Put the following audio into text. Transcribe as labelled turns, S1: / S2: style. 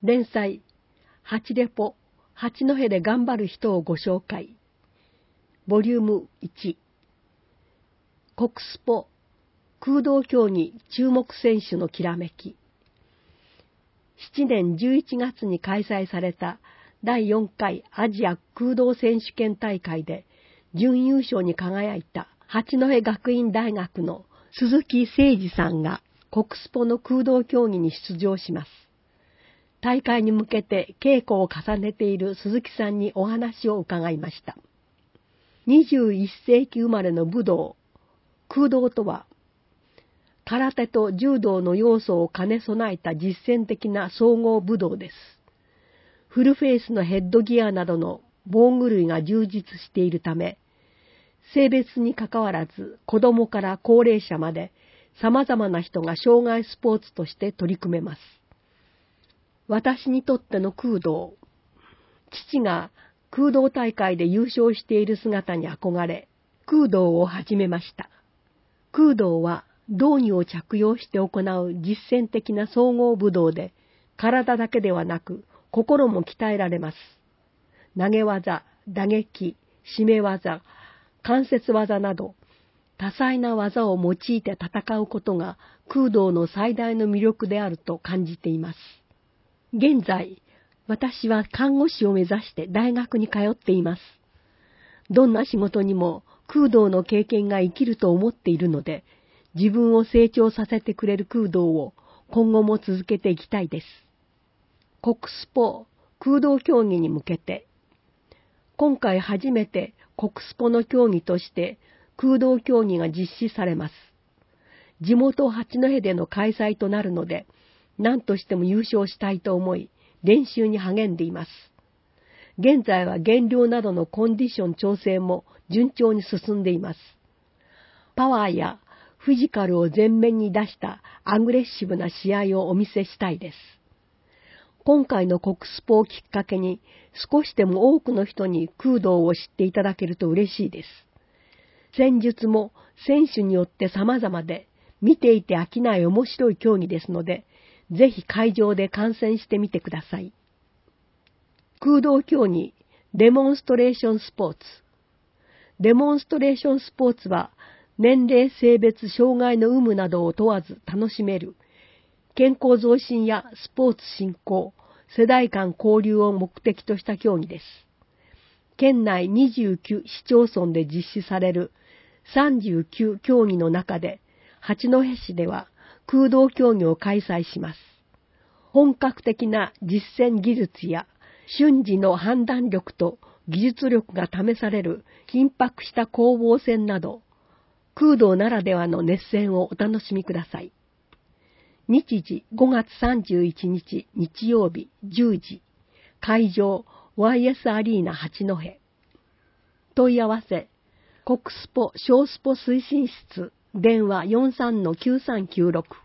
S1: 連載、八レポ、八戸で頑張る人をご紹介。ボリューム1。国スポ、空洞競技注目選手のきらめき。7年11月に開催された第4回アジア空洞選手権大会で準優勝に輝いた八戸学院大学の鈴木誠二さんが国スポの空洞競技に出場します。大会に向けて稽古を重ねている鈴木さんにお話を伺いました。21世紀生まれの武道、空洞とは、空手と柔道の要素を兼ね備えた実践的な総合武道です。フルフェイスのヘッドギアなどの防具類が充実しているため、性別にかかわらず子供から高齢者まで様々な人が障害スポーツとして取り組めます。私にとっての空洞、父が空洞大会で優勝している姿に憧れ、空洞を始めました。空洞は道着を着用して行う実践的な総合武道で、体だけではなく心も鍛えられます。投げ技、打撃、締め技、関節技など、多彩な技を用いて戦うことが空洞の最大の魅力であると感じています。現在、私は看護師を目指して大学に通っています。どんな仕事にも空洞の経験が生きると思っているので、自分を成長させてくれる空洞を今後も続けていきたいです。国スポ空洞競技に向けて、今回初めて国スポの競技として空洞競技が実施されます。地元八戸での開催となるので、何としても優勝したいと思い、練習に励んでいます。現在は減量などのコンディション調整も順調に進んでいます。パワーやフィジカルを前面に出したアグレッシブな試合をお見せしたいです。今回の国スポをきっかけに少しでも多くの人に空洞を知っていただけると嬉しいです。戦術も選手によって様々で、見ていて飽きない面白い競技ですので、ぜひ会場で観戦してみてください。空洞競技、デモンストレーションスポーツ。デモンストレーションスポーツは、年齢、性別、障害の有無などを問わず楽しめる、健康増進やスポーツ振興、世代間交流を目的とした競技です。県内29市町村で実施される39競技の中で、八戸市では空洞競技を開催します。本格的な実践技術や瞬時の判断力と技術力が試される緊迫した攻防戦など、空洞ならではの熱戦をお楽しみください。日時5月31日日曜日10時、会場 YS アリーナ八戸。問い合わせ、国スポ小スポ推進室、電話 43-9396